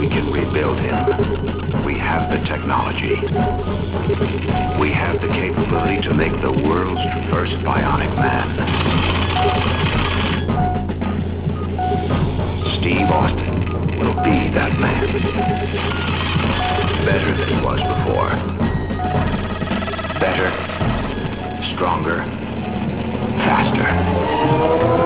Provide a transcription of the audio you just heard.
We can rebuild him. We have the technology. We have the capability to make the world's first bionic man. Steve Austin will be that man. Better than he was before. Better, stronger, faster.